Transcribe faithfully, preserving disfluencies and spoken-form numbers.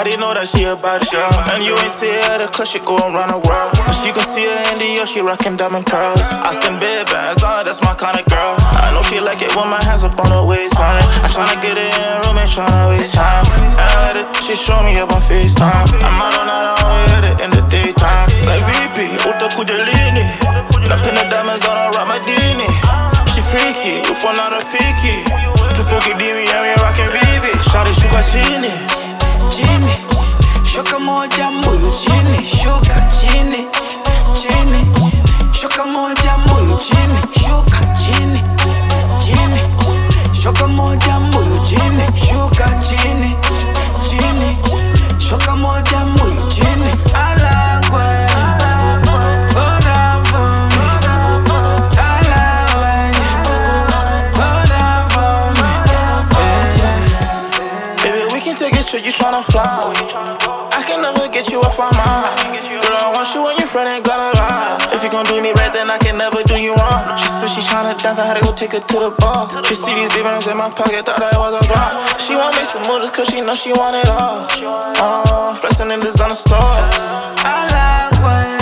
Everybody know that she a bad girl. And you ain't see her the cause she go around the world. But you can see her in the yo, she rockin' diamond pearls. I spend big bands on her, that's my kind of girl. I know she like it with my hands up on her waistline. I'm tryna get it in the room, ain't tryna waste time. And I let it, she show me up on FaceTime. I'm out on night, I only hit it in the daytime. Like V P, Uta Kujalini. Lapping the diamonds on her Ramadini. She freaky, up on her Fiki. Tupoki Dimi, and we rockin' Vivi. Shawty shuka chini, chini. Shoka moja mbuyu chini. Shuka chini, chini. Shoka moja mbuyu chini. Shuka chini, chini. Shoka moja mbuyu chini. Shuka chini, chini. Shoka moja mbuyu chini. Ala kwe. Go down for me. Ala kwe. Go down for me. Yeah, yeah. Baby, we can take a trip, you tryna fly. I can never get you off my mind. Girl, I want you and your friend ain't gonna lie. If you gon' do me right, then I can never do you wrong. She said she tryna dance, I had to go take her to the bar. She see these big bands in my pocket, thought I was a rock. She wanna make some moves cause she know she want it all. Oh, flexing in designer store. I like when